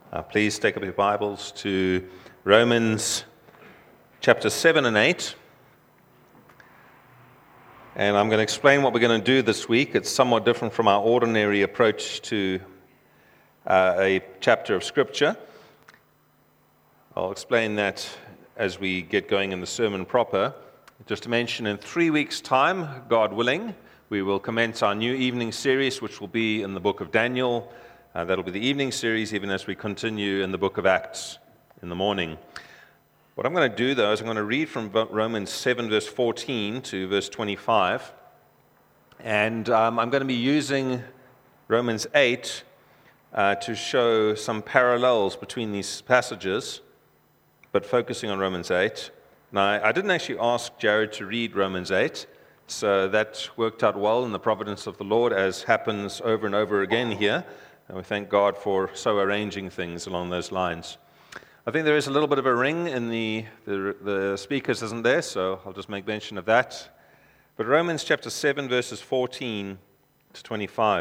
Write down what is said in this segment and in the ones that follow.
Please take up your Bibles to Romans chapter 7 and 8. And I'm going to explain what we're going to do this week. It's somewhat different from our ordinary approach to a chapter of Scripture. I'll explain that as we get going in the sermon proper. Just to mention, in 3 weeks' time, God willing, we will commence our new evening series, which will be in the book of Daniel. That'll be the evening series, even as we continue in the book of Acts in the morning. What I'm going to do, though, is I'm going to read from Romans 7, verse 14 to verse 25. And I'm going to be using Romans 8 to show some parallels between these passages, but focusing on Romans 8. Now, I didn't actually ask Jared to read Romans 8, so that worked out well in the providence of the Lord, as happens over and over again here. And we thank God for so arranging things along those lines. I think there is a little bit of a ring in the speakers, isn't there? So I'll just make mention of that. But Romans chapter 7, verses 14 to 25.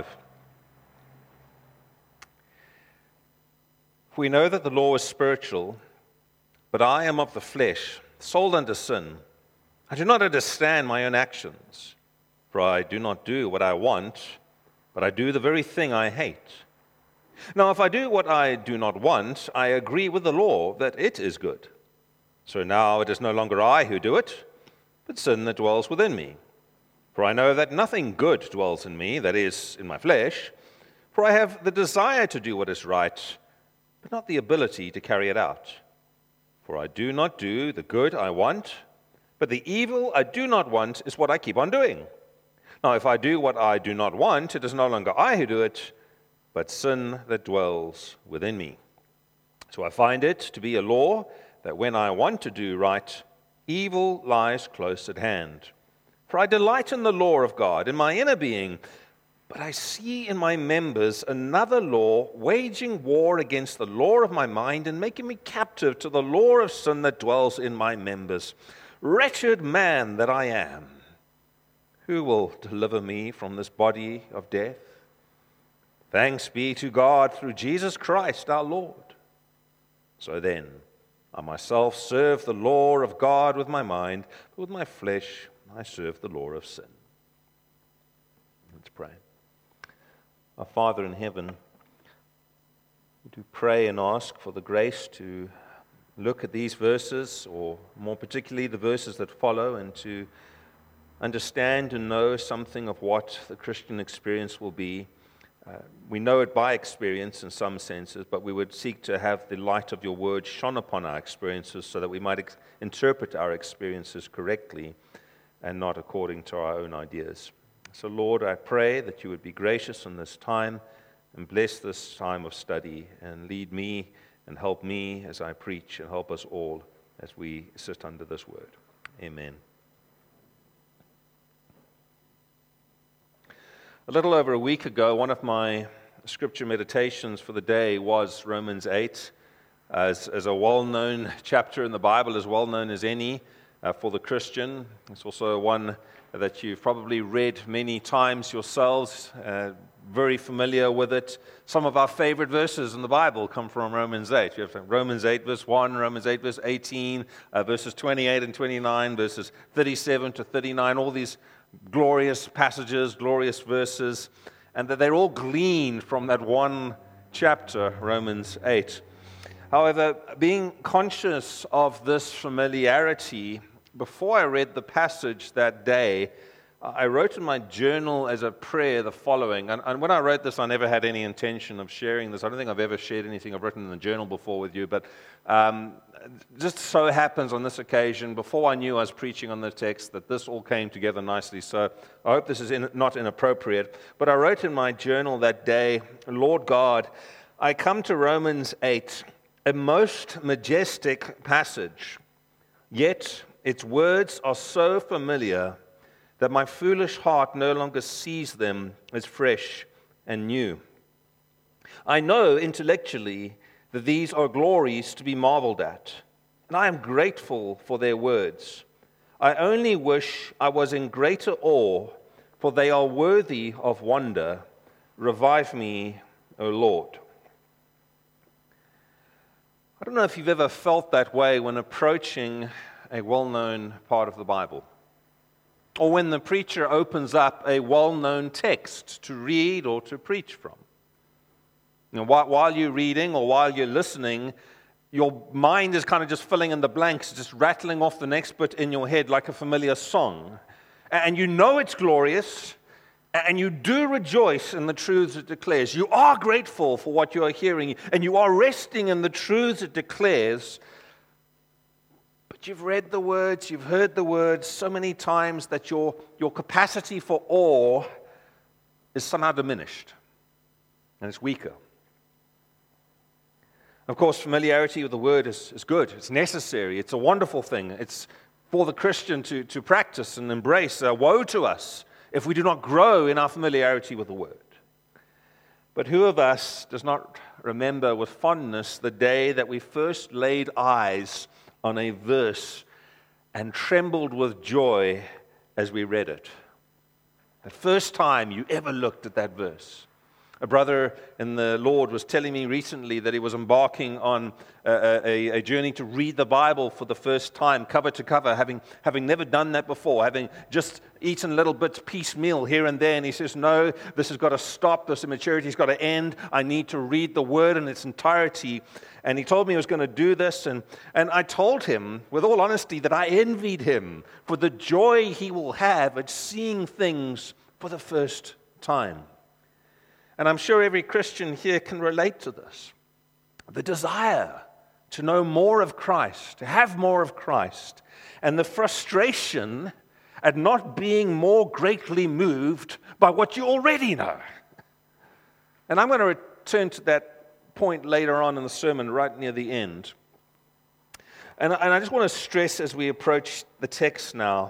We know that the law is spiritual, but I am of the flesh, sold under sin. I do not understand my own actions, for I do not do what I want, but I do the very thing I hate. Now, if I do what I do not want, I agree with the law that it is good. So now it is no longer I who do it, but sin that dwells within me. For I know that nothing good dwells in me, that is, in my flesh, for I have the desire to do what is right, but not the ability to carry it out. For I do not do the good I want, but the evil I do not want is what I keep on doing. Now, if I do what I do not want, it is no longer I who do it, but sin that dwells within me. So I find it to be a law that when I want to do right, evil lies close at hand. For I delight in the law of God in my inner being, but I see in my members another law waging war against the law of my mind and making me captive to the law of sin that dwells in my members. Wretched man that I am, who will deliver me from this body of death? Thanks be to God through Jesus Christ our Lord. So then, I myself serve the law of God with my mind, but with my flesh I serve the law of sin. Let's pray. Our Father in heaven, we do pray and ask for the grace to look at these verses, or more particularly the verses that follow, and to understand and know something of what the Christian experience will be. We know it by experience in some senses, but we would seek to have the light of your word shone upon our experiences so that we might interpret our experiences correctly and not according to our own ideas. So, Lord, I pray that you would be gracious in this time and bless this time of study and lead me and help me as I preach and help us all as we sit under this word. Amen. A little over a week ago, one of my scripture meditations for the day was Romans 8, as a well-known chapter in the Bible, as well-known as any for the Christian. It's also one that you've probably read many times yourselves, very familiar with it. Some of our favorite verses in the Bible come from Romans 8. You have Romans 8, verse 1, Romans 8, verse 18, verses 28 and 29, verses 37 to 39, all these glorious passages, glorious verses, and that they're all gleaned from that one chapter, Romans 8. However, being conscious of this familiarity, before I read the passage that day, I wrote in my journal as a prayer the following, and when I wrote this, I never had any intention of sharing this. I don't think I've ever shared anything I've written in the journal before with you, but just so happens on this occasion, before I knew I was preaching on the text, that this all came together nicely. So I hope this is not inappropriate. But I wrote in my journal that day, Lord God, I come to Romans 8, a most majestic passage, yet its words are so familiar that my foolish heart no longer sees them as fresh and new. I know intellectually that these are glories to be marveled at, and I am grateful for their words. I only wish I was in greater awe, for they are worthy of wonder. Revive me, O Lord. I don't know if you've ever felt that way when approaching a well-known part of the Bible, or when the preacher opens up a well-known text to read or to preach from. You know, while you're reading or while you're listening, your mind is kind of just filling in the blanks, just rattling off the next bit in your head like a familiar song. And you know it's glorious, and you do rejoice in the truths it declares. You are grateful for what you are hearing, and you are resting in the truths it declares. But you've read the words, you've heard the words so many times that your capacity for awe is somehow diminished, and it's weaker. Of course, familiarity with the word is good. It's necessary. It's a wonderful thing. It's for the Christian to practice and embrace. Woe to us if we do not grow in our familiarity with the word. But who of us does not remember with fondness the day that we first laid eyes on a verse and trembled with joy as we read it? The first time you ever looked at that verse. A brother in the Lord was telling me recently that he was embarking on a journey to read the Bible for the first time, cover to cover, having never done that before, having just eaten little bits piecemeal here and there. And he says, no, this has got to stop. This immaturity has got to end. I need to read the Word in its entirety. And he told me he was going to do this. And I told him, with all honesty, that I envied him for the joy he will have at seeing things for the first time. And I'm sure every Christian here can relate to this. The desire to know more of Christ, to have more of Christ, and the frustration at not being more greatly moved by what you already know. And I'm going to return to that point later on in the sermon, right near the end. And I just want to stress as we approach the text now,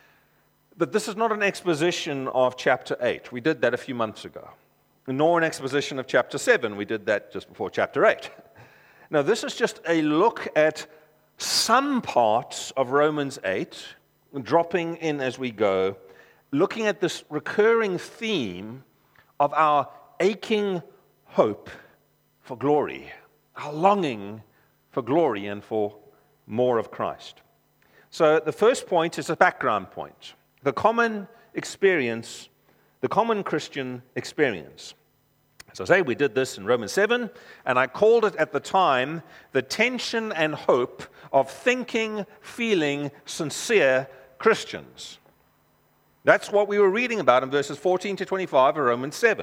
that this is not an exposition of chapter 8. We did that a few months ago. Nor an exposition of chapter 7. We did that just before chapter 8. Now, this is just a look at some parts of Romans 8, dropping in as we go, looking at this recurring theme of our aching hope for glory, our longing for glory and for more of Christ. So the first point is a background point, the common experience, the common Christian experience. As I say, we did this in Romans 7, and I called it at the time the tension and hope of thinking, feeling, sincere Christians. That's what we were reading about in verses 14 to 25 of Romans 7.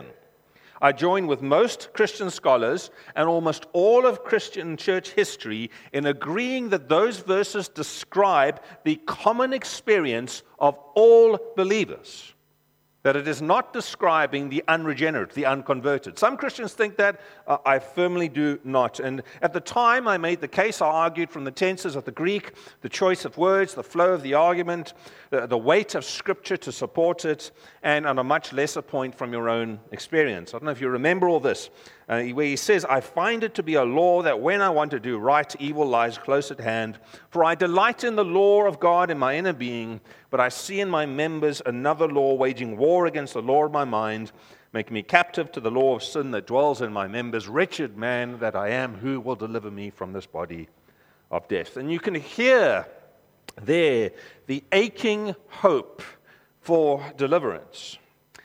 I join with most Christian scholars and almost all of Christian church history in agreeing that those verses describe the common experience of all believers. That it is not describing the unregenerate, the unconverted. Some Christians think that. I firmly do not. And at the time I made the case, I argued from the tenses of the Greek, the choice of words, the flow of the argument, the weight of Scripture to support it, and on a much lesser point from your own experience. I don't know if you remember all this, where he says, I find it to be a law that when I want to do right, evil lies close at hand. For I delight in the law of God in my inner being, but I see in my members another law waging war against the law of my mind, making me captive to the law of sin that dwells in my members. Wretched man that I am, who will deliver me from this body of death? And you can hear there the aching hope for deliverance.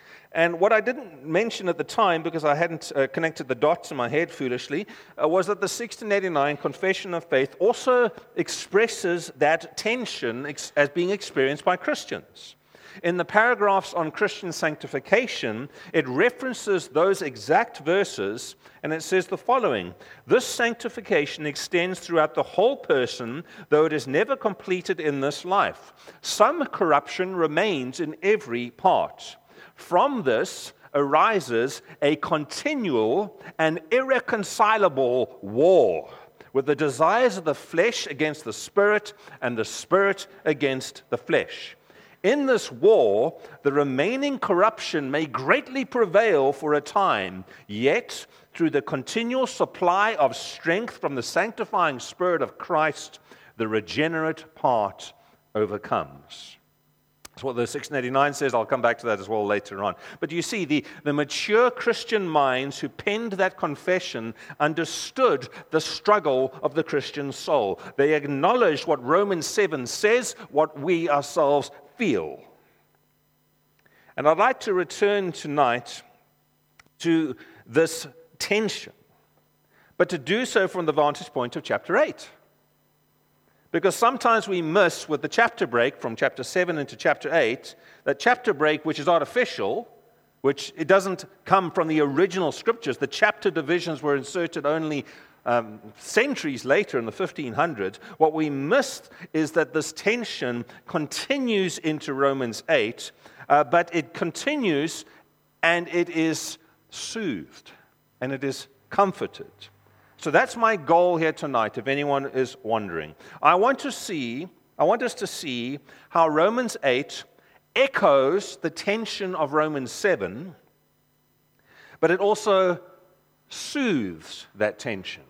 And what I didn't mention at the time, because I hadn't connected the dots in my head foolishly, was that the 1689 Confession of Faith also expresses that tension as being experienced by Christians. In the paragraphs on Christian sanctification, it references those exact verses, and it says the following: this sanctification extends throughout the whole person, though it is never completed in this life. Some corruption remains in every part. From this arises a continual and irreconcilable war with the desires of the flesh against the spirit and the spirit against the flesh. In this war, the remaining corruption may greatly prevail for a time, yet through the continual supply of strength from the sanctifying Spirit of Christ, the regenerate part overcomes. That's what the 1689 says. I'll come back to that as well later on. But you see, the mature Christian minds who penned that confession understood the struggle of the Christian soul. They acknowledged what Romans 7 says, what we ourselves feel. And I'd like to return tonight to this tension, but to do so from the vantage point of chapter 8. Because sometimes we miss with the chapter break from chapter 7 into chapter 8, that chapter break which is artificial, which it doesn't come from the original scriptures. The chapter divisions were inserted only centuries later in the 1500s. What we missed is that this tension continues into Romans 8, but it continues and it is soothed and it is comforted. So that's my goal here tonight, if anyone is wondering. I want us to see how Romans 8 echoes the tension of Romans 7, but it also soothes that tension.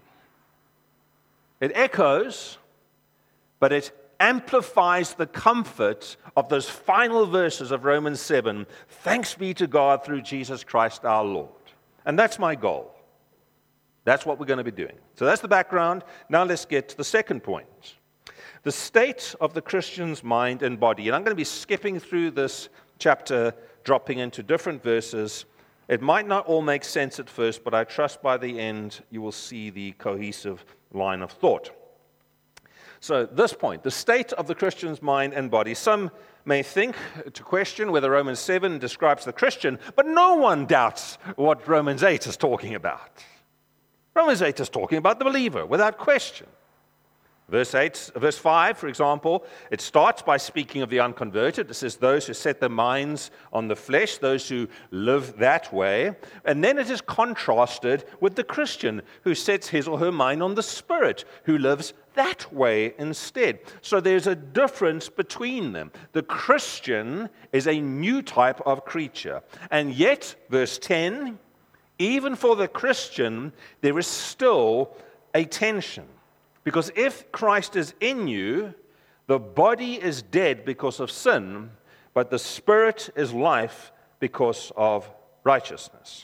It echoes, but it amplifies the comfort of those final verses of Romans 7. Thanks be to God through Jesus Christ our Lord. And that's my goal. That's what we're going to be doing. So that's the background. Now let's get to the second point. The state of the Christian's mind and body. And I'm going to be skipping through this chapter, dropping into different verses. It might not all make sense at first, but I trust by the end you will see the cohesive line of thought. So this point, the state of the Christian's mind and body. Some may think to question whether Romans 7 describes the Christian, but no one doubts what Romans 8 is talking about. Romans 8 is talking about the believer, without question. Verse 5, for example, it starts by speaking of the unconverted. It says those who set their minds on the flesh, those who live that way. And then it is contrasted with the Christian who sets his or her mind on the Spirit, who lives that way instead. So there's a difference between them. The Christian is a new type of creature. And yet, verse 10, even for the Christian, there is still a tension. Because if Christ is in you, the body is dead because of sin, but the Spirit is life because of righteousness.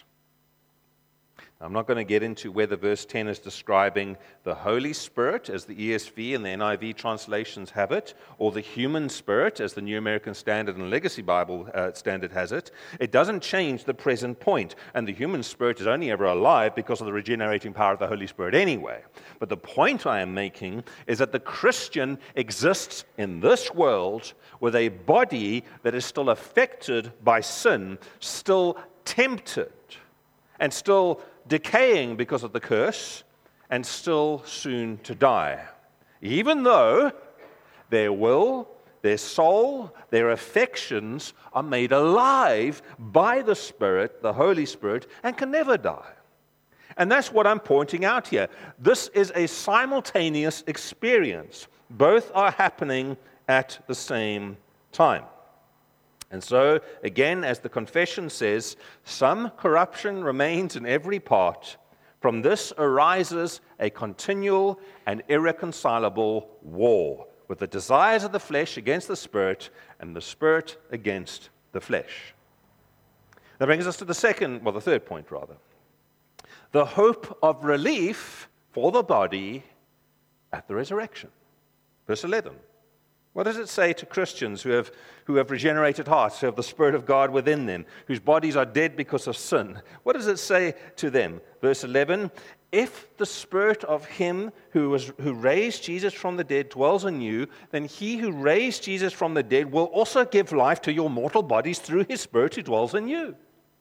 I'm not going to get into whether verse 10 is describing the Holy Spirit, as the ESV and the NIV translations have it, or the human spirit, as the New American Standard and Legacy Bible Standard has it. It doesn't change the present point, and the human spirit is only ever alive because of the regenerating power of the Holy Spirit anyway. But the point I am making is that the Christian exists in this world with a body that is still affected by sin, still tempted, and still decaying because of the curse, and still soon to die. Even though their will, their soul, their affections are made alive by the Spirit, the Holy Spirit, and can never die. And that's what I'm pointing out here. This is a simultaneous experience. Both are happening at the same time. And so, again, as the confession says, some corruption remains in every part. From this arises a continual and irreconcilable war with the desires of the flesh against the Spirit and the Spirit against the flesh. That brings us to the third point, rather. The hope of relief for the body at the resurrection. Verse 11. What does it say to Christians who have regenerated hearts, who have the Spirit of God within them, whose bodies are dead because of sin? What does it say to them? Verse 11, if the Spirit of him who raised Jesus from the dead dwells in you, then he who raised Jesus from the dead will also give life to your mortal bodies through his Spirit who dwells in you.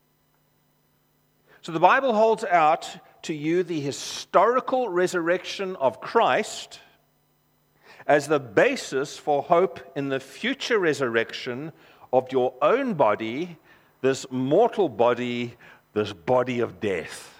So the Bible holds out to you the historical resurrection of Christ as the basis for hope in the future resurrection of your own body, this mortal body, this body of death.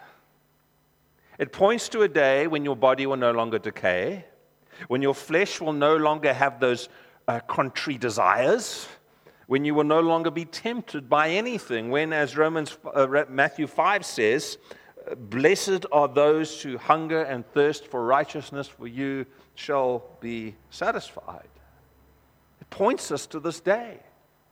It points to a day when your body will no longer decay, when your flesh will no longer have those contrary desires, when you will no longer be tempted by anything, when, as Matthew 5 says, blessed are those who hunger and thirst for righteousness, for you shall be satisfied. It points us to this day.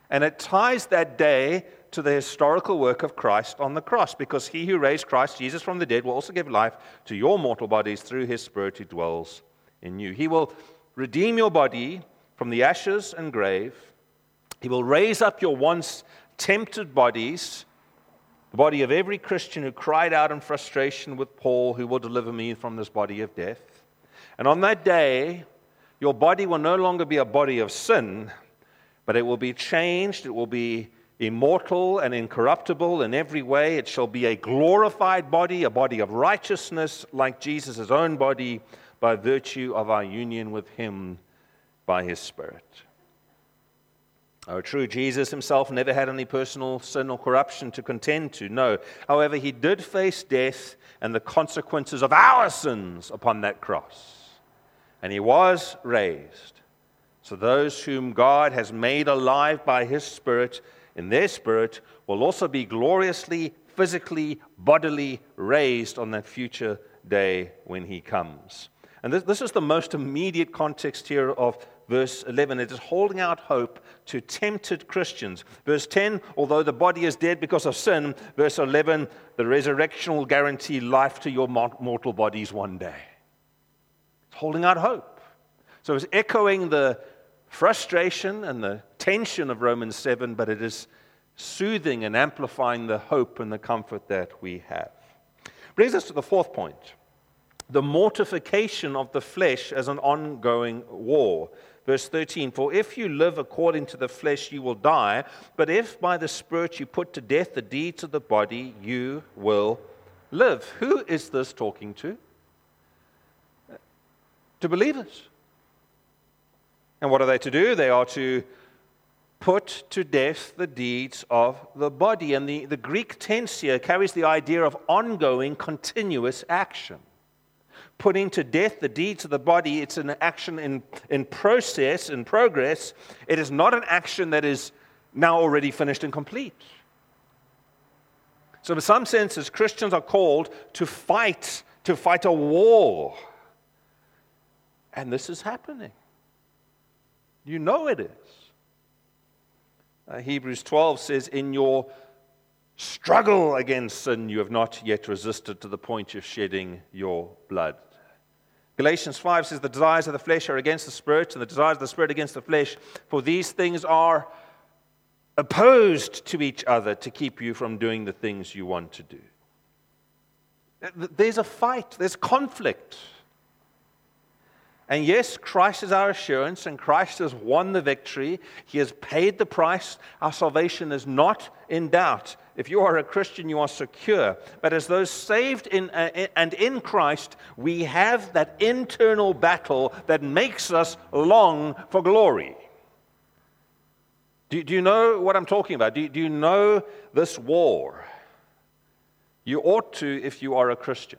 And it ties that day to the historical work of Christ on the cross, because he who raised Christ Jesus from the dead will also give life to your mortal bodies through his Spirit who dwells in you. He will redeem your body from the ashes and grave. He will raise up your once tempted bodies, the body of every Christian who cried out in frustration with Paul, who will deliver me from this body of death. And on that day, your body will no longer be a body of sin, but it will be changed. It will be immortal and incorruptible in every way. It shall be a glorified body, a body of righteousness like Jesus' own body, by virtue of our union with him by his Spirit. Our true Jesus himself never had any personal sin or corruption to contend to, no. However, he did face death and the consequences of our sins upon that cross. And he was raised. So those whom God has made alive by his Spirit, in their spirit, will also be gloriously, physically, bodily raised on that future day when he comes. And this is the most immediate context here of verse 11. It is holding out hope to tempted Christians. Verse 10, although the body is dead because of sin. Verse 11, the resurrection will guarantee life to your mortal bodies one day. It's holding out hope. So it's echoing the frustration and the tension of Romans 7, but it is soothing and amplifying the hope and the comfort that we have. Brings us to the fourth point. The mortification of the flesh as an ongoing war. Verse 13, for if you live according to the flesh, you will die. But if by the Spirit you put to death the deeds of the body, you will live. Who is this talking to? To believers. And what are they to do? They are to put to death the deeds of the body. And the Greek tense here carries the idea of ongoing, continuous action. Putting to death the deeds of the body, it's an action in process, in progress. It is not an action that is now already finished and complete. So in some senses, Christians are called to fight a war. And this is happening. You know it is. Hebrews 12 says, in your struggle against sin, you have not yet resisted to the point of shedding your blood. Galatians 5 says, the desires of the flesh are against the Spirit, and the desires of the Spirit against the flesh, for these things are opposed to each other to keep you from doing the things you want to do. There's a fight, there's conflict. And yes, Christ is our assurance, and Christ has won the victory. He has paid the price. Our salvation is not in doubt. If you are a Christian, you are secure. But as those saved in Christ, we have that internal battle that makes us long for glory. Do you know what I'm talking about? Do you know this war? You ought to if you are a Christian.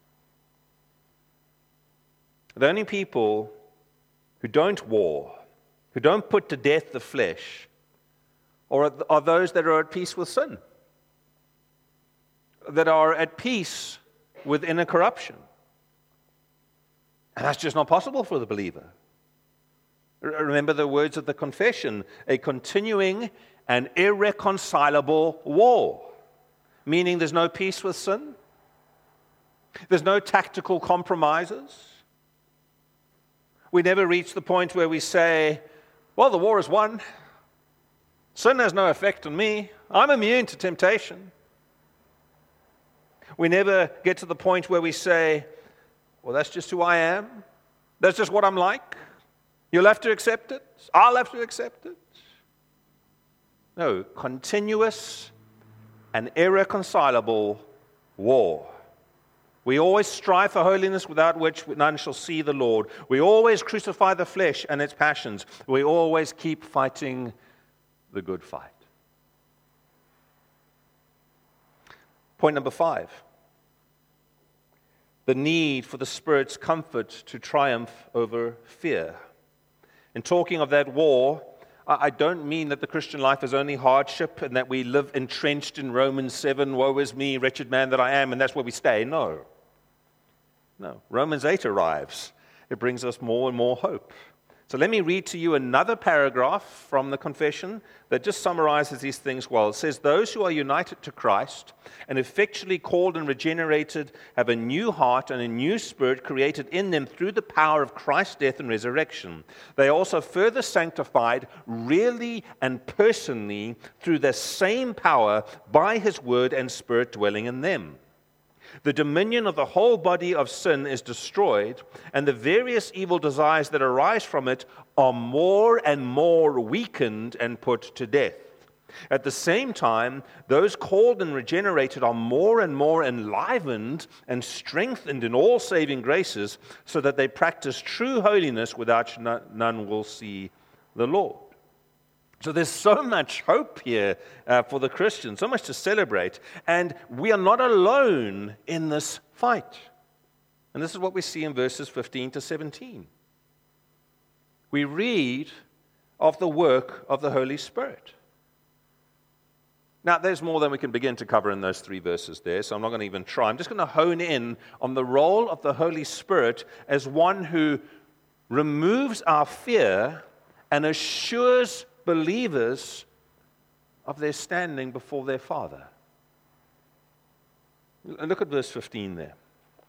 The only people who don't war, who don't put to death the flesh, are those that are at peace with sin, that are at peace with inner corruption. And that's just not possible for the believer. Remember the words of the confession, a continuing and irreconcilable war, meaning there's no peace with sin, there's no tactical compromises. We never reach the point where we say, well, the war is won. Sin has no effect on me. I'm immune to temptation. We never get to the point where we say, well, that's just who I am. That's just what I'm like. You'll have to accept it. I'll have to accept it. No, continuous and irreconcilable war. We always strive for holiness, without which none shall see the Lord. We always crucify the flesh and its passions. We always keep fighting the good fight. Point number 5. The need for the Spirit's comfort to triumph over fear. In talking of that war, I don't mean that the Christian life is only hardship and that we live entrenched in Romans 7, woe is me, wretched man that I am, and that's where we stay. No. Romans 8 arrives. It brings us more and more hope. So let me read to you another paragraph from the confession that just summarizes these things well. It says, those who are united to Christ and effectually called and regenerated have a new heart and a new spirit created in them through the power of Christ's death and resurrection. They are also further sanctified really and personally through the same power by his word and spirit dwelling in them. The dominion of the whole body of sin is destroyed, and the various evil desires that arise from it are more and more weakened and put to death. At the same time, those called and regenerated are more and more enlivened and strengthened in all saving graces, so that they practice true holiness without none will see the Lord. So there's so much hope here for the Christian, so much to celebrate. And we are not alone in this fight. And this is what we see in verses 15 to 17. We read of the work of the Holy Spirit. Now, there's more than we can begin to cover in those 3 verses there, so I'm not going to even try. I'm just going to hone in on the role of the Holy Spirit as one who removes our fear and assures believers of their standing before their Father. Look at verse 15 there.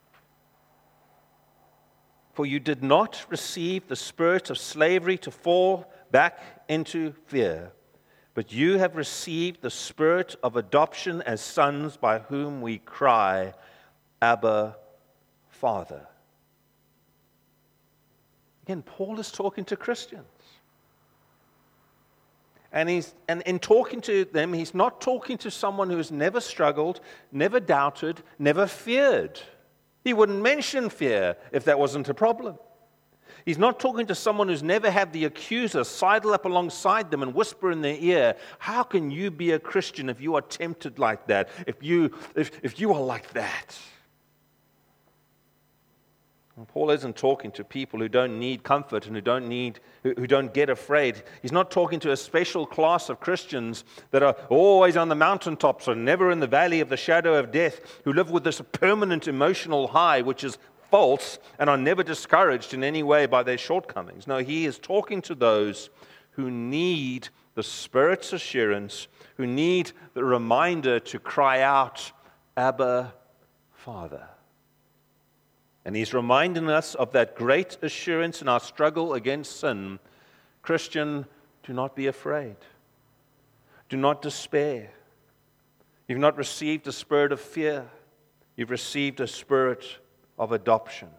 For you did not receive the spirit of slavery to fall back into fear, but you have received the spirit of adoption as sons, by whom we cry, Abba, Father. Again, Paul is talking to Christians. And in talking to them, he's not talking to someone who's never struggled, never doubted, never feared. He wouldn't mention fear if that wasn't a problem. He's not talking to someone who's never had the accuser sidle up alongside them and whisper in their ear, how can you be a Christian if you are tempted like that, if you are like that? And Paul isn't talking to people who don't need comfort and who don't get afraid. He's not talking to a special class of Christians that are always on the mountaintops or never in the valley of the shadow of death, who live with this permanent emotional high, which is false, and are never discouraged in any way by their shortcomings. No, he is talking to those who need the Spirit's assurance, who need the reminder to cry out, Abba, Father. And he's reminding us of that great assurance in our struggle against sin. Christian, do not be afraid. Do not despair. You've not received a spirit of fear. You've received a spirit of adoption.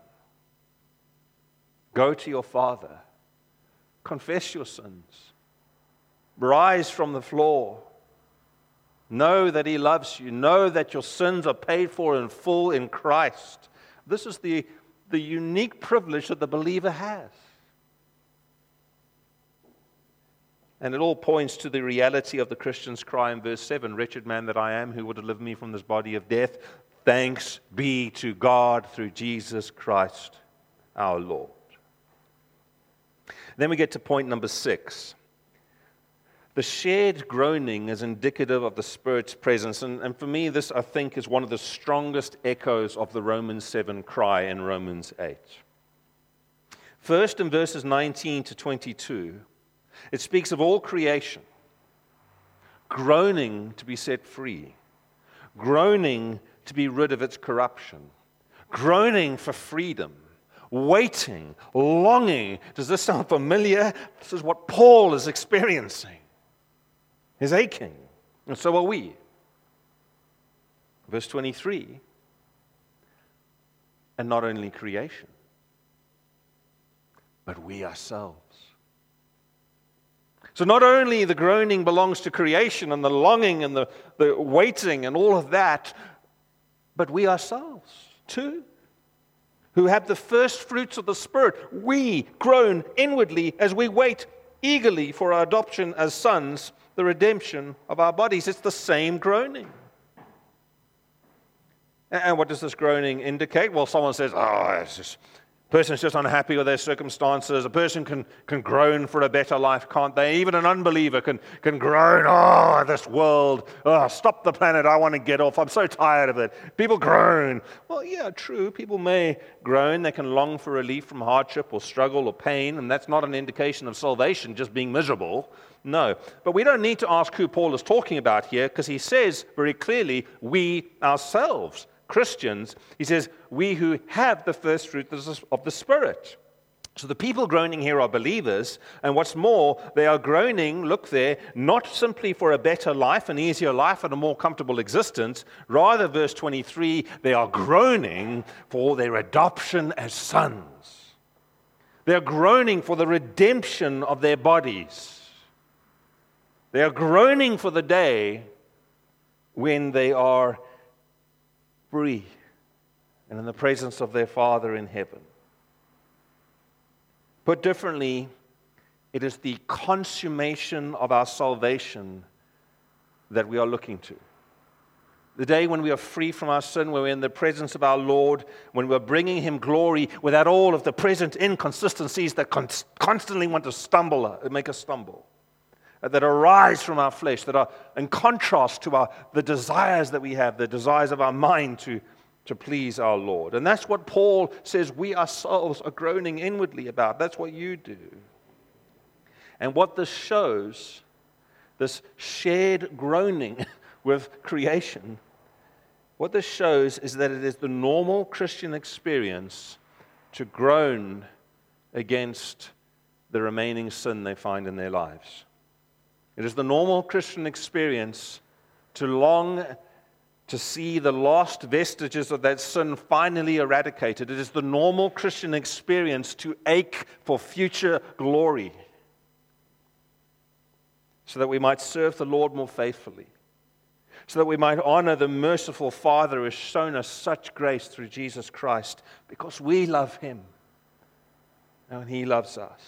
Go to your Father. Confess your sins. Rise from the floor. Know that He loves you. Know that your sins are paid for in full in Christ. This is the unique privilege that the believer has. And it all points to the reality of the Christian's cry in verse 7, wretched man that I am, who will deliver me from this body of death? Thanks be to God through Jesus Christ our Lord. Then we get to point number 6. The shared groaning is indicative of the Spirit's presence. And for me, this, I think, is one of the strongest echoes of the Romans 7 cry in Romans 8. First, in verses 19 to 22, it speaks of all creation groaning to be set free, groaning to be rid of its corruption, groaning for freedom, waiting, longing. Does this sound familiar? This is what Paul is experiencing. He's aching, and so are we. Verse 23, and not only creation, but we ourselves. So not only the groaning belongs to creation and the longing and the waiting and all of that, but we ourselves too, who have the first fruits of the Spirit. We groan inwardly as we wait eagerly for our adoption as sons, the redemption of our bodies. It's the same groaning. And what does this groaning indicate? Well, someone says, it's just A person's just unhappy with their circumstances. A person can groan for a better life, can't they? Even an unbeliever can groan, oh, this world, oh, stop the planet, I want to get off, I'm so tired of it. People groan. Well, yeah, true, people may groan. They can long for relief from hardship or struggle or pain, and that's not an indication of salvation, just being miserable. No. But we don't need to ask who Paul is talking about here, because he says very clearly, we ourselves, Christians, he says, we who have the first fruit of the Spirit. So the people groaning here are believers, and what's more, they are groaning, look there, not simply for a better life, an easier life, and a more comfortable existence. Rather, verse 23, they are groaning for their adoption as sons. They are groaning for the redemption of their bodies. They are groaning for the day when they are free and in the presence of their Father in heaven. Put differently, it is the consummation of our salvation that we are looking to. The day when we are free from our sin, when we're in the presence of our Lord, when we're bringing Him glory without all of the present inconsistencies that constantly want to make us stumble, that arise from our flesh, that are in contrast to the desires that we have, the desires of our mind to please our Lord. And that's what Paul says we ourselves are groaning inwardly about. That's what you do. And what this shows, this shared groaning with creation, what this shows is that it is the normal Christian experience to groan against the remaining sin they find in their lives. It is the normal Christian experience to long to see the last vestiges of that sin finally eradicated. It is the normal Christian experience to ache for future glory so that we might serve the Lord more faithfully, so that we might honor the merciful Father who has shown us such grace through Jesus Christ, because we love Him and He loves us.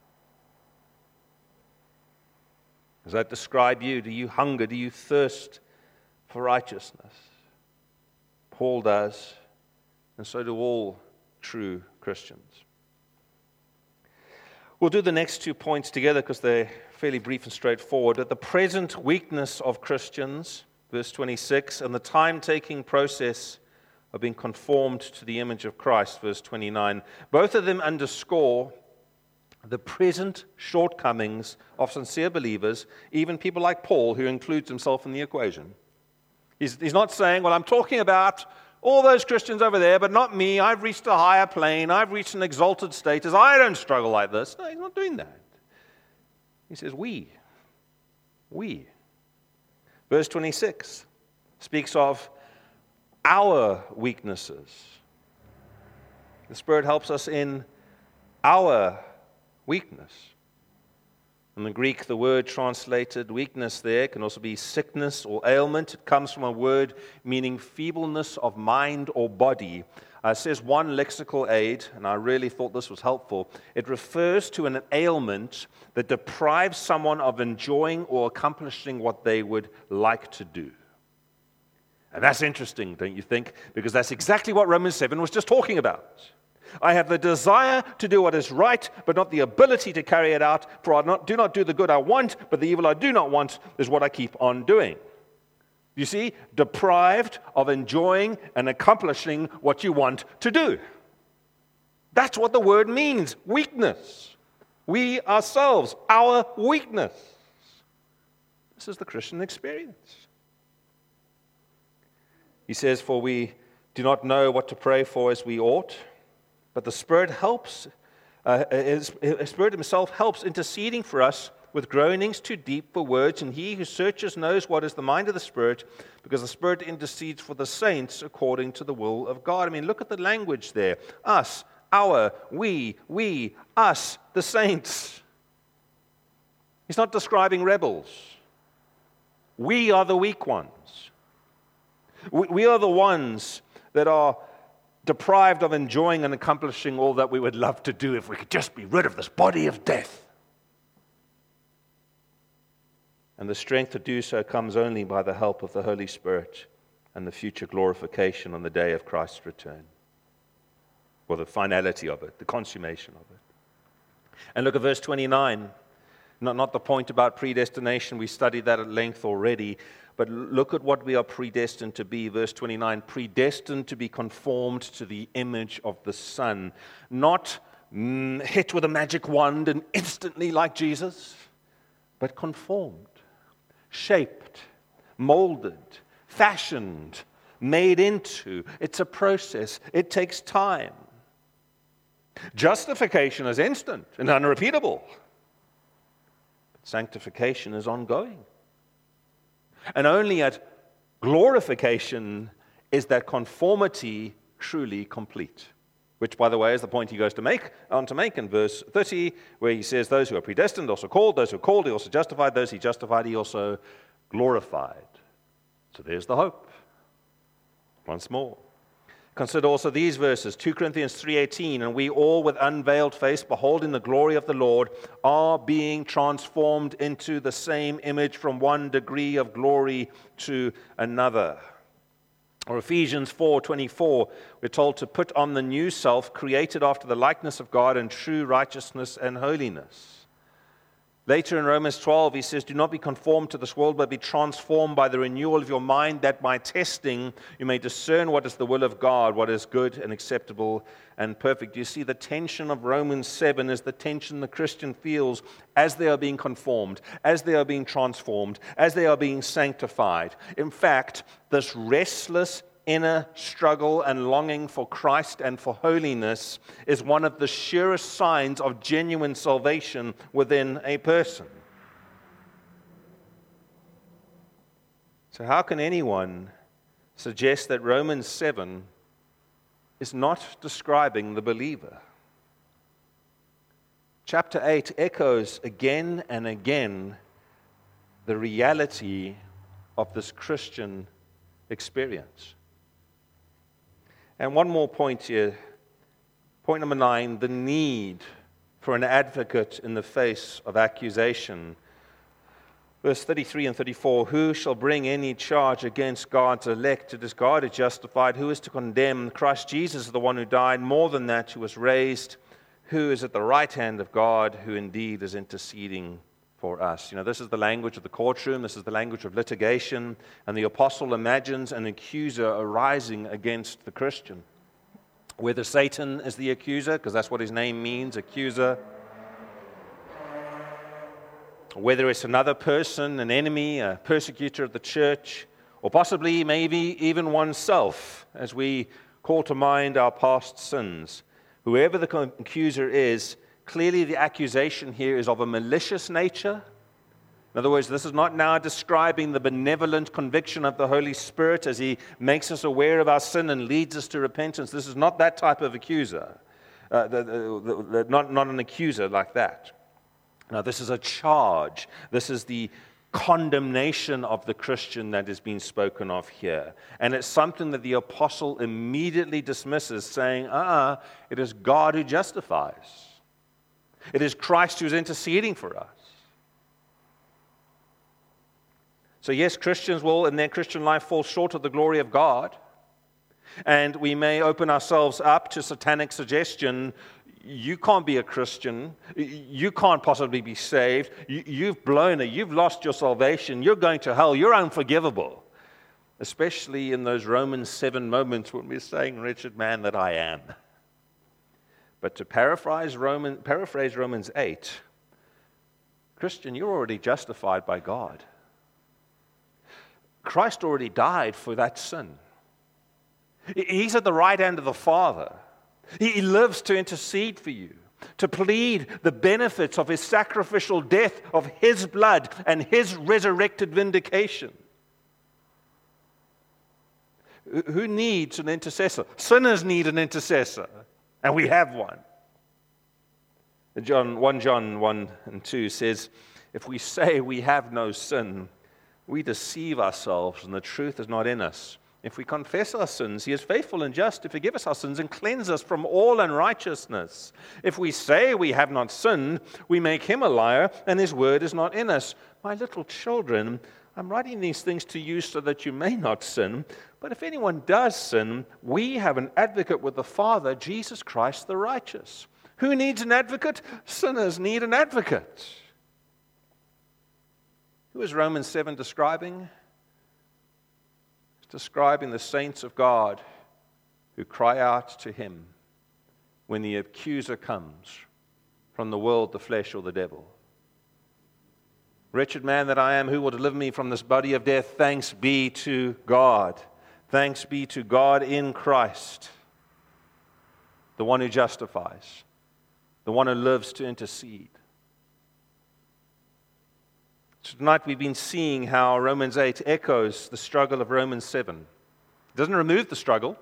Does that describe you? Do you hunger? Do you thirst for righteousness? Paul does, and so do all true Christians. We'll do the next 2 points together because they're fairly brief and straightforward. At the present weakness of Christians, verse 26, and the time-taking process of being conformed to the image of Christ, verse 29. Both of them underscore the present shortcomings of sincere believers, even people like Paul, who includes himself in the equation. He's not saying, well, I'm talking about all those Christians over there, but not me. I've reached a higher plane. I've reached an exalted status. I don't struggle like this. No, he's not doing that. He says, we. Verse 26 speaks of our weaknesses. The Spirit helps us in our weakness. In the Greek, the word translated weakness there can also be sickness or ailment. It comes from a word meaning feebleness of mind or body. It says one lexical aid, and I really thought this was helpful. It refers to an ailment that deprives someone of enjoying or accomplishing what they would like to do. And that's interesting, don't you think? Because that's exactly what Romans 7 was just talking about. I have the desire to do what is right, but not the ability to carry it out. For I do not do the good I want, but the evil I do not want is what I keep on doing. You see, deprived of enjoying and accomplishing what you want to do. That's what the word means, weakness. We ourselves, our weakness. This is the Christian experience. He says, for we do not know what to pray for as we ought, but the Spirit helps, His Spirit Himself helps interceding for us with groanings too deep for words, and He who searches knows what is the mind of the Spirit, because the Spirit intercedes for the saints according to the will of God. I mean, look at the language there. Us, our, we, us, the saints. He's not describing rebels. We are the weak ones. We are the ones that are deprived of enjoying and accomplishing all that we would love to do if we could just be rid of this body of death. And the strength to do so comes only by the help of the Holy Spirit and the future glorification on the day of Christ's return. or the finality of it, the consummation of it. And look at verse 29. Not the point about predestination. We studied that at length already. But look at what we are predestined to be. Verse 29, predestined to be conformed to the image of the Son. Not hit with a magic wand and instantly like Jesus, but conformed, shaped, molded, fashioned, made into. It's a process. It takes time. Justification is instant and unrepeatable. Sanctification is ongoing. And only at glorification is that conformity truly complete. Which, by the way, is the point he goes on to make in verse 30, where he says, those who are predestined also called, those who are called he also justified, those he justified he also glorified. So there's the hope. Once more. Consider also these verses, 2 Corinthians 3:18, and we all with unveiled face, beholding the glory of the Lord, are being transformed into the same image from one degree of glory to another. Or Ephesians 4:24, we're told to put on the new self, created after the likeness of God in true righteousness and holiness. Later in Romans 12, he says, do not be conformed to this world, but be transformed by the renewal of your mind, that by testing you may discern what is the will of God, what is good and acceptable and perfect. You see, the tension of Romans 7 is the tension the Christian feels as they are being conformed, as they are being transformed, as they are being sanctified. In fact, this restless inner struggle and longing for Christ and for holiness is one of the surest signs of genuine salvation within a person. So how can anyone suggest that Romans 7 is not describing the believer? Chapter 8 echoes again and again the reality of this Christian experience. And one more point here. Point number 9, the need for an advocate in the face of accusation. Verse 33 and 34, who shall bring any charge against God's elect? It is God who justified. Who is to condemn? Christ Jesus is the one who died. More than that, who was raised, who is at the right hand of God, who indeed is interceding for us. You know, this is the language of the courtroom. This is the language of litigation. And the apostle imagines an accuser arising against the Christian. Whether Satan is the accuser, because that's what his name means, accuser. Whether it's another person, an enemy, a persecutor of the church, or possibly maybe even oneself, as we call to mind our past sins. Whoever the accuser is, clearly the accusation here is of a malicious nature. In other words, this is not now describing the benevolent conviction of the Holy Spirit as He makes us aware of our sin and leads us to repentance. This is not that type of accuser, not an accuser like that. Now, this is a charge. This is the condemnation of the Christian that is being spoken of here. And it's something that the apostle immediately dismisses, saying, it is God who justifies. It is Christ who's interceding for us. So yes, Christians will in their Christian life fall short of the glory of God. And we may open ourselves up to satanic suggestion. You can't be a Christian. You can't possibly be saved. You've blown it. You've lost your salvation. You're going to hell. You're unforgivable. Especially in those Romans 7 moments when we're saying, wretched man that I am. But to paraphrase Romans 8, Christian, you're already justified by God. Christ already died for that sin. He's at the right hand of the Father. He lives to intercede for you, to plead the benefits of His sacrificial death, of His blood, and His resurrected vindication. Who needs an intercessor? Sinners need an intercessor. And we have one. 1 John 1 and 2 says, if we say we have no sin, we deceive ourselves and the truth is not in us. If we confess our sins, He is faithful and just to forgive us our sins and cleanse us from all unrighteousness. If we say we have not sinned, we make Him a liar and His word is not in us. My little children, I'm writing these things to you so that you may not sin. But if anyone does sin, we have an advocate with the Father, Jesus Christ the righteous. Who needs an advocate? Sinners need an advocate. Who is Romans 7 describing? It's describing the saints of God who cry out to Him when the accuser comes from the world, the flesh, or the devil. Wretched man that I am, who will deliver me from this body of death? Thanks be to God. Thanks be to God in Christ, the one who justifies, the one who lives to intercede. So tonight we've been seeing how Romans 8 echoes the struggle of Romans 7. It doesn't remove the struggle,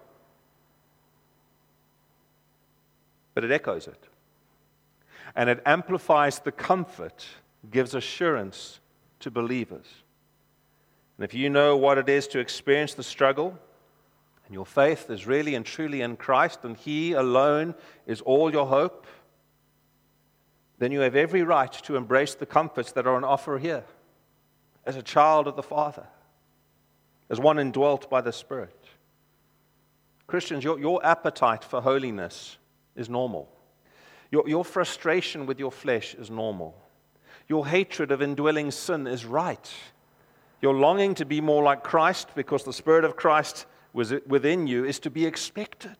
but it echoes it. And it amplifies the comfort, gives assurance to believers. And if you know what it is to experience the struggle, and your faith is really and truly in Christ, and He alone is all your hope, then you have every right to embrace the comforts that are on offer here, as a child of the Father, as one indwelt by the Spirit. Christians, your appetite for holiness is normal. Your frustration with your flesh is normal. Your hatred of indwelling sin is right. Your longing to be more like Christ because the Spirit of Christ was within you is to be expected.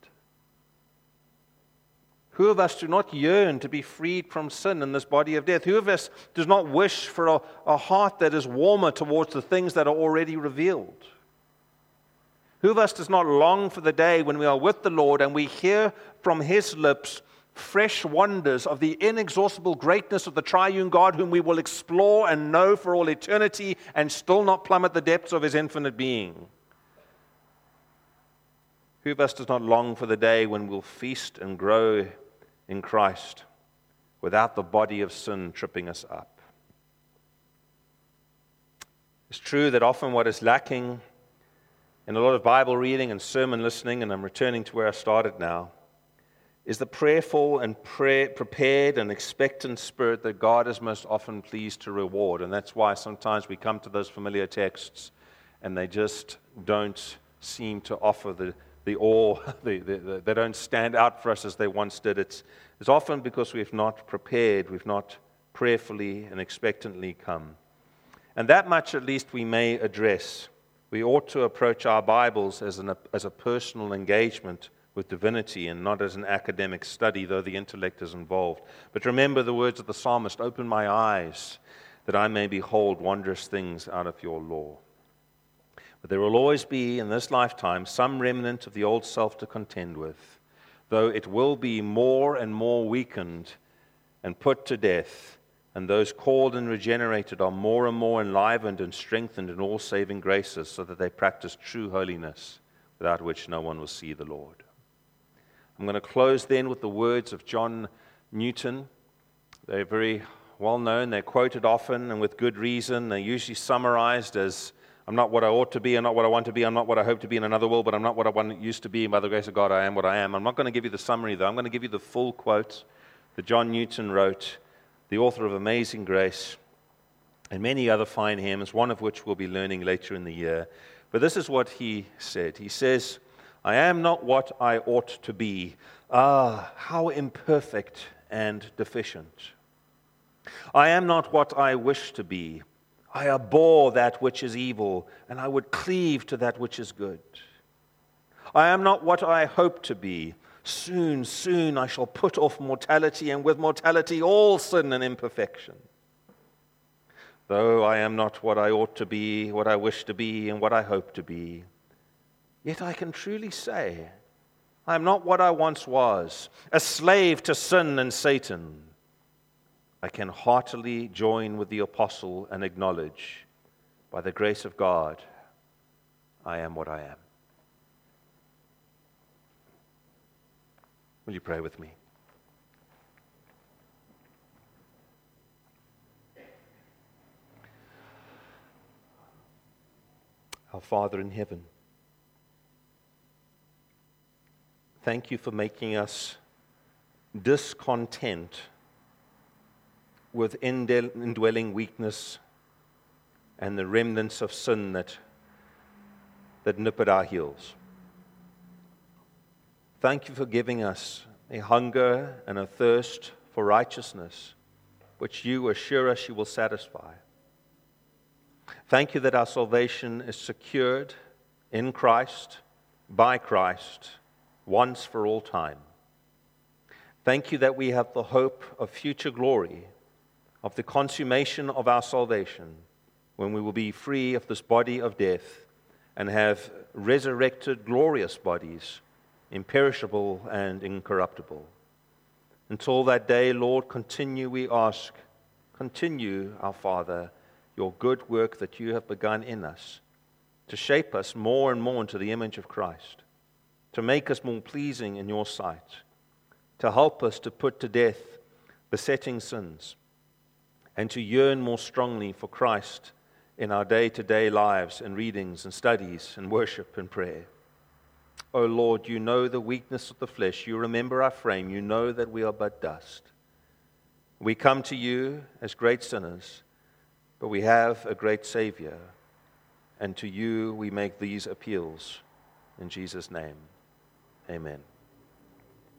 Who of us do not yearn to be freed from sin in this body of death? Who of us does not wish for a heart that is warmer towards the things that are already revealed? Who of us does not long for the day when we are with the Lord and we hear from His lips fresh wonders of the inexhaustible greatness of the triune God whom we will explore and know for all eternity and still not plummet the depths of His infinite being? Who of us does not long for the day when we'll feast and grow in Christ without the body of sin tripping us up? It's true that often what is lacking in a lot of Bible reading and sermon listening, and I'm returning to where I started now, is the prayerful and prepared and expectant spirit that God is most often pleased to reward. And that's why sometimes we come to those familiar texts and they just don't seem to offer the awe, they don't stand out for us as they once did. It's often because we've not prepared, we've not prayerfully and expectantly come. And that much at least we may address. We ought to approach our Bibles as a personal engagement with divinity and not as an academic study, though the intellect is involved. But remember the words of the psalmist, "Open my eyes, that I may behold wondrous things out of your law." But there will always be, in this lifetime, some remnant of the old self to contend with, though it will be more and more weakened and put to death, and those called and regenerated are more and more enlivened and strengthened in all saving graces, so that they practice true holiness, without which no one will see the Lord. I'm going to close then with the words of John Newton. They're very well known, they're quoted often, and with good reason. They're usually summarized as, "I'm not what I ought to be, I'm not what I want to be, I'm not what I hope to be in another world, but I'm not what I used to be, and by the grace of God I am what I am." I'm not going to give you the summary though, I'm going to give you the full quote that John Newton wrote, the author of Amazing Grace, and many other fine hymns, one of which we'll be learning later in the year. But this is what he said. He says, "I am not what I ought to be. Ah, how imperfect and deficient. I am not what I wish to be. I abhor that which is evil, and I would cleave to that which is good. I am not what I hope to be. Soon, soon I shall put off mortality, and with mortality all sin and imperfection. Though I am not what I ought to be, what I wish to be, and what I hope to be, yet I can truly say, I am not what I once was, a slave to sin and Satan. I can heartily join with the apostle and acknowledge, by the grace of God, I am what I am." Will you pray with me? Our Father in heaven, thank you for making us discontent with indwelling weakness and the remnants of sin that nip at our heels. Thank you for giving us a hunger and a thirst for righteousness, which you assure us you will satisfy. Thank you that our salvation is secured in Christ, by Christ, once for all time. Thank you that we have the hope of future glory, of the consummation of our salvation, when we will be free of this body of death and have resurrected glorious bodies, imperishable and incorruptible. Until that day, Lord, continue, we ask, continue, our Father, your good work that you have begun in us, to shape us more and more into the image of Christ, to make us more pleasing in your sight, to help us to put to death besetting sins, and to yearn more strongly for Christ in our day-to-day lives and readings and studies and worship and prayer. O Lord, you know the weakness of the flesh. You remember our frame. You know that we are but dust. We come to you as great sinners, but we have a great Savior, and to you we make these appeals. In Jesus' name, amen.